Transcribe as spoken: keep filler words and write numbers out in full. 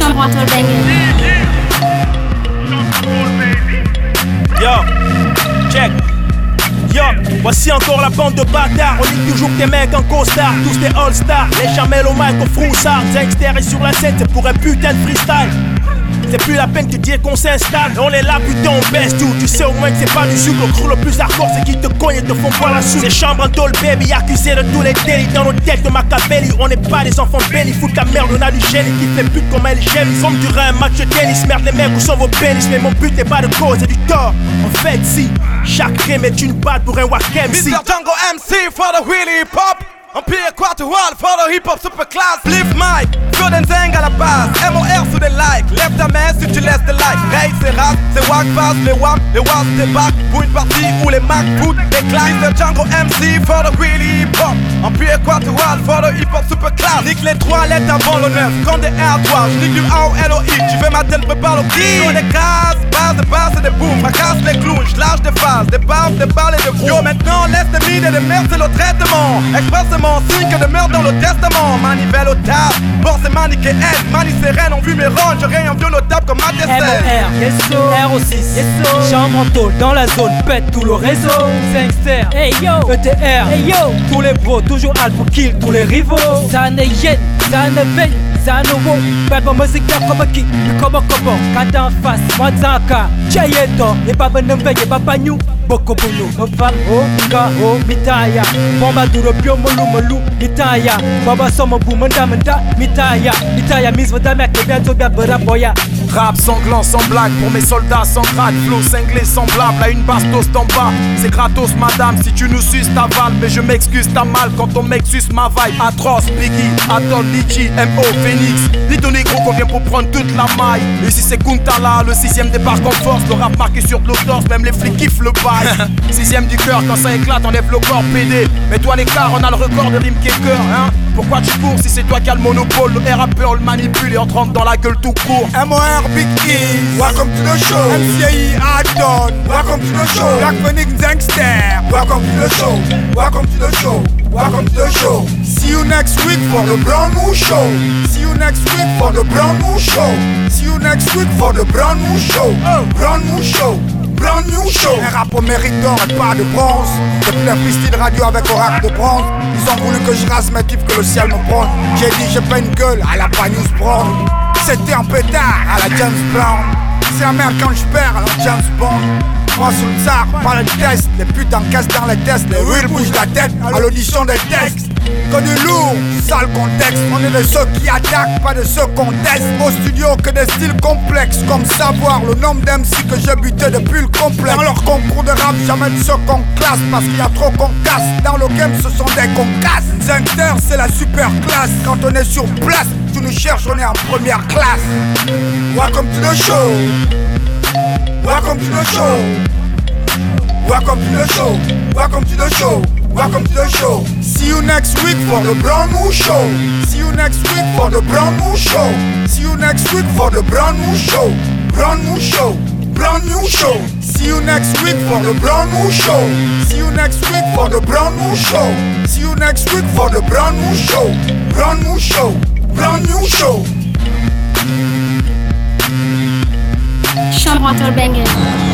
Chambre entre bangers. Yo, check. Yo, voici encore la bande de bâtards. On dit toujours que tes mecs en costard, tous des all-stars. Les chamelles au mic au froussard. Zengster est sur la scène, c'est pour un putain de freestyle. C'est plus la peine de dire qu'on s'installe. On est là, putain, on baisse tout. Tu sais au moins que c'est pas du sucre. Le crew le plus hardcore, c'est qui te cogne et te font pas la soupe. C'est chambre en tôle, baby, accusé de tous les délits. Dans nos têtes de Machiavelli, on n'est pas des enfants de Benny. Fout la merde, on a du génie qui fait pute comme elle gêne. Ils forment du rein, match de tennis. Merde, les mecs, où sont vos pénis? Mais mon but n'est pas de cause, c'est du tort. En fait, si chaque rime est une batte pour un wack M C. mister Django M C for the wheelie hip hop. Empire Quatual for the hip hop super class. Flip Mike, Fioden Zeng à la base. M O R sous des likes. Lève ta main si tu laisses des likes. Ray c'est rap, c'est wack fast, les wam, les was débarquent pour une partie où les Mac foutent des claques. mister Django M C for the wheelie hip hop. Empire Quatual for the hip hop super class. Nique les trois lettres avant le neuf. Quand des R trois, j'nique du A au L O I. Tu fais ma tête, prépare le prix. Sur des cases, base de base et des booms. Fracasse les clowns, j'lâche des phases, des baffes, des balles et des gros. Yo maintenant laisse des mines et des merdes, c'est le traitement. Expressément signe que de meurtre dans le testament. Manivelle au table, force et maniqué N. Mani sereine, on vu mes rangs, je règne inviolable comme ma M O R, yes so, R O six, yes so. Chambre en tôle, dans la zone, pète tout le réseau. Zengster, hey yo, E T R, hey yo. Tous les bros, toujours hal pour kill tous les rivaux. Ça ne yen, ça ne veille, ça ne wo. Bad boy musique y'a comme qui, comme comme. Quand en face, moi Zaka, Chayeto. Et pas ben veille, et pas pas nous. Boko bulu, mval oh, ka oh, mitaya. Bomba duro bio molu molu, mitaya. Baba somo bu manda manda, mitaya. Mitaya mise vos dames qui bientôt bien bera boya. Rap sanglant sans blague pour mes soldats sans grade. Flow cinglé semblable à une bastos d'en bas. C'est gratos madame si tu nous suces t'avales. Mais je m'excuse t'as mal quand ton mec suce ma vibe. Atroce, Biggie, Adol, Litchi, M O, Phoenix. Dis ton négro qu'on vient pour prendre toute la maille. Et si c'est Kuntala, le sixième débarque en force. Le rap marqué sur le torse, même les flics kiffent le bail. Sixième du cœur, quand ça éclate, enlève le corps pédé. Mais toi l'écart, on a le record de rime qui est cœur, hein. Pourquoi tu cours si c'est toi qui as le monopole? Le rappeur le manipule et on te rentre dans la gueule tout court. M O R Big E, welcome to the show. M C I Adon, welcome to the show. Black Phoenix Zengster, welcome to the show. Welcome to the show. Welcome to the show. See you next week for the brand new show. See you next week for the brand new show. See you next week for the brand new show. Brand new show. Brand new show. Un rap au mérite d'or et pas de bronze. Depuis la freestyle radio avec oracle de bronze. Ils ont voulu que je rase mes kiffs, que le ciel me prenne. J'ai dit j'ai pas une gueule à la News Brown. C'était un pétard à la James Brown. C'est la merde quand je perds à la James Bond. Moi sous le tsar, pas le test. Les putains cassent dans les tests. Les real bougent la tête à l'audition des textes. Que du lourd, sale contexte. On est de ceux qui attaquent, pas de ceux qu'on teste. Au studio que des styles complexes. Comme savoir le nombre d'M C que j'ai buté depuis le complexe. Dans leur concours de rap, jamais de ceux qu'on classe. Parce qu'il y a trop qu'on casse. Dans le game, ce sont des concasses. Zengster, c'est la super classe. Quand on est sur place, tu nous cherches, on est en première classe. Welcome to the show. Welcome to the show. Welcome to the show. Welcome to the show. Welcome to the show. See you next week for the brand new show. See you next week for the brand new show. See you next week for the brand new show. Brand new show. Brand new show. See you next week for the brand new show. See you next week for the brand new show. See you next week for the brand new show. Brand new show. Brand new show. Chambre entre bangers.